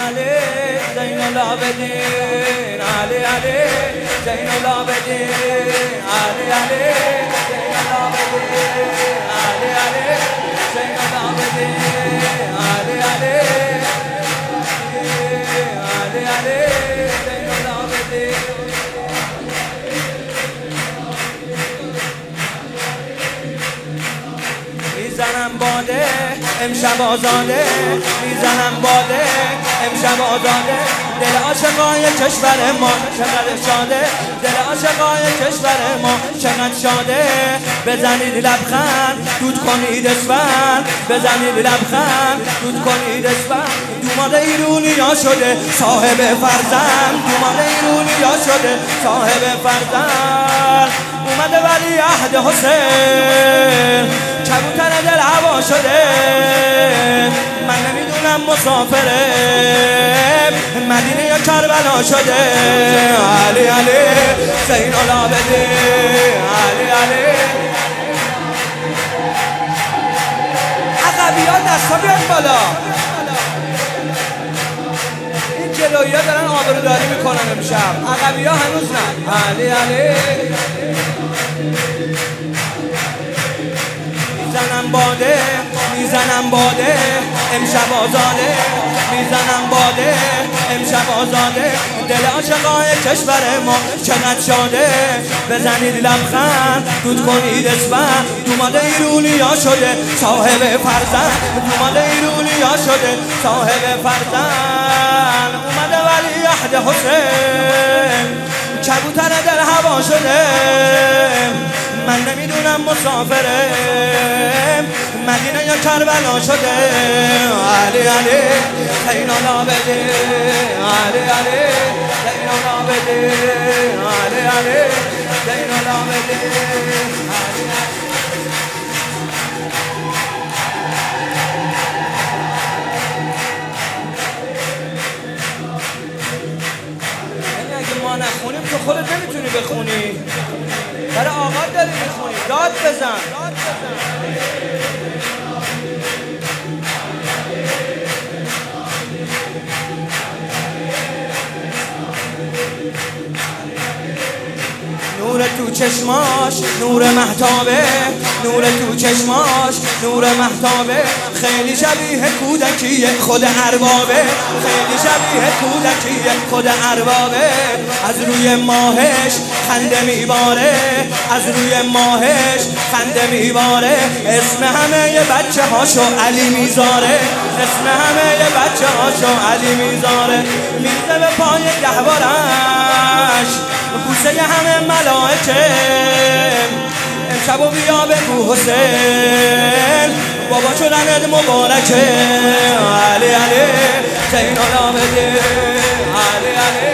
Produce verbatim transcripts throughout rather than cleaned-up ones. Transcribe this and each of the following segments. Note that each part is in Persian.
علی زین العابدین علی علی زین العابدین علی علی زین العابدین علی علی زین العابدین علی علی علی علی زین العابدین. میزنم باده امشب آزاده، میزنم باده امشب آزاده، دل عاشقای کشور ما چقدر شاده، دل عاشقای کشور ما چقدر شاده. بزنید لبخند دود کنید اسفند، بزنید لبخند دود کنید اسفند. دوماد ایرونیا شده صاحب فرزند، دوماد ایرونیا شده صاحب فرزند. اومده ولی عهد حسین کبوتر دل هوا شده. من نمیدونم مسافره مدینه یا کربلا شده. علی علی زین العابدین علی علی. عقبی ها دستا بیاد بالا. این جلویی ها دارن آبروداری میکنن امشب، عقبی ها هنوز نه. علی علی میزنم باده میزنم باده امشب آزاده، میزنم باده امشب آزاده، دل عاشقای کشور ما چقدر شاده. بزنید لبخند دود کنید اسفند. دوماد ایرونیا شده صاحب فرزند، دوماد ایرونیا شده صاحب فرزند. اومده ولی عهد حسین کبوتر دل هوا شده. من نمیدونم مسافره مدینه یا کربلا شده. علی علی زین العابدین علی علی زین العابدین علی علی زین العابدین. یعنی اگه ما نخونیم تو خودت نمیتونی بخونی، برای آقا داری میخونی. داد بزن نور تو چشماش نور مهتابه، نور تو چشماش نور مهتابه. خیلی شبیه کودکی خود اربابه، خیلی شبیه کودکی خود اربابه. از روی ماهش خنده میباره، از روی ماهش خنده میباره. اسم همه بچه هاشو علی میذاره، اسم همه بچه هاشو علی میذاره. میزه به پای گهوارش بوسه همه ملائکه. امشبو بیا بگو حسین بابا شدنت مبارکه. علی علی زین العابدین علی علی.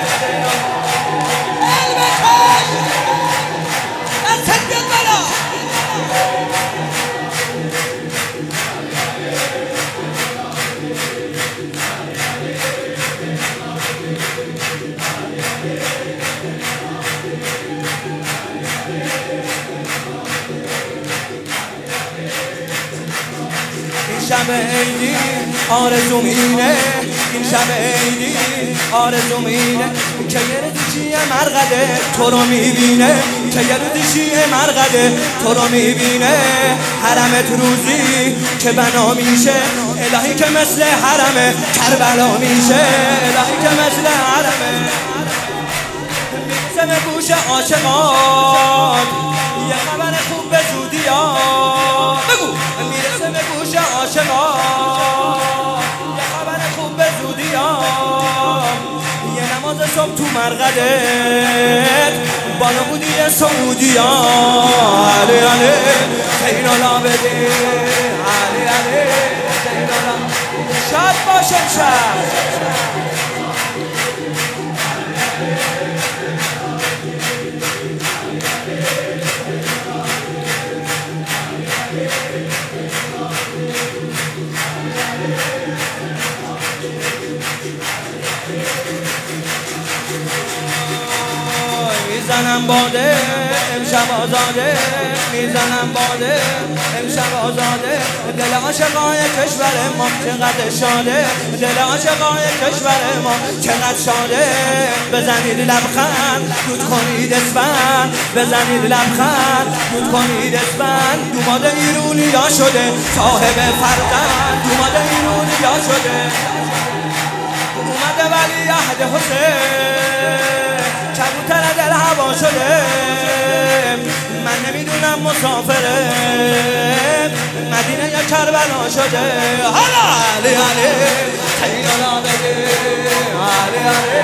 این شب عیدی آرزوم اینه، این شب عیدی آرزوم اینه که یه روزی مرقده تو رو میبینه، که یه روزی مرقده تو رو میبینه. حرمت روزی که بنا میشه الهی که مثل حرم کربلا میشه، الهی که مثل حرم. میرسه به گوش عاشقات یه خبر خوب به زودی ها بگو. میرسه به گوش عاشقات یه خبر خوب به زودی ها. یه نماز صبح تو مرقدت بالا بودی سعودی ها. علی علی زین العابدین علی علی زین العابدین. شاد باشم شد میزنم باده امشب آزاده میزنم باده امشب آزاده دل عاشقای کشور ما چقدر شاده دل عاشقای کشور ما چقدر شاده بزنید لبخند دود کنید اسفند بزنید لبخند دود کنید اسفند دوماد ایرونیا شده صاحب فرزند دوماد ایرونیا شده اومده ولی عهد حسین کبوتر دل هوا شده من نمیدونم مسافره مدینه یا کربلا شده حالا علی علی خیلالا بگه علی علی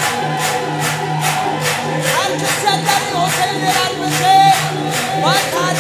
هر کسی از در این حسین رد بشه باید